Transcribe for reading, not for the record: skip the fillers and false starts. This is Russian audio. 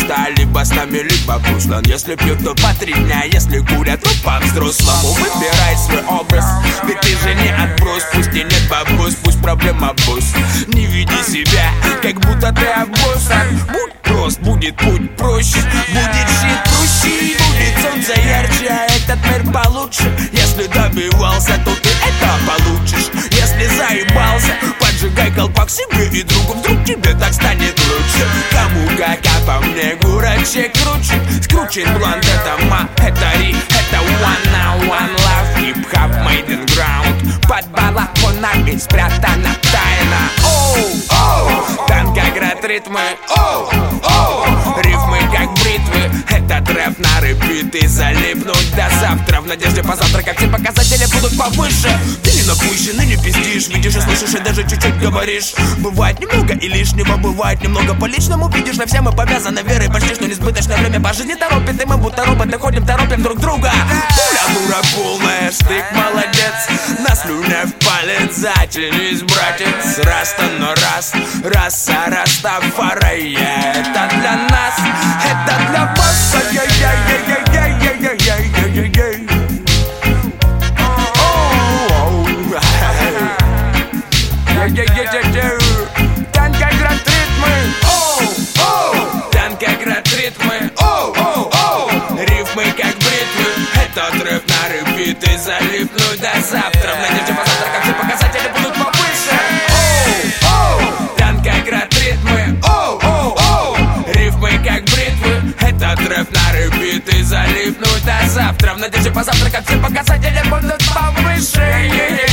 просто либо с нами, либо грустно. Если пьют, то по 3 дня, если курят, то по-взрослому. Выбирай свой образ, ведь ты же не отброс. Пусть и нет бабос, пусть проблема босс. Не веди себя, как будто ты обоз. Будь прост, будет путь проще. Будет щит проще, будет солнце ярче, а этот мир получше. Если добивался, то ты это получишь. Если заебался, поджигай колпак себе и другу. Вдруг тебе так станет лучше. Кому как, а по мне гурачек круче. Скручен блонд, это ма, это ри, это one now, one love. Хип-хап made in ground. Под балахонами спрятана тайна. Оу, танкоград ритмы. Оу, рифмы как бритвы. Этот рэп на репит и залипнуть до завтра. В надежде позавтракать все показатели будут повыше. Ты не напущен и не пиздишь. Видишь и слышишь и даже чуть-чуть говоришь. Бывает немного и лишнего, бывает немного по личному. Видишь, на все мы повязаны верой почти что несбыточное время по жизни торопит. И мы будто роботы ходим, торопим друг друга. Пуля дура полная, штык молодец. На слюня в палец, затянись, братец. Раста, но раз, раса, Растафарая. Это для нас, это для вас. Ай-яй-яй-яй-яй-яй-яй-яй-яй-яй. Танкоград ритмы. Танкоград ритмы. Рифмы как бритвы. Этот рэп на репит и залипнуть до завтра. В надежде позавтракать все показатели будут повыше. Танкоград ритмы. Рифмы как бритвы. Этот рэп на репит и залипнуть до завтра. В надежде позавтракать все показатели будут повыше.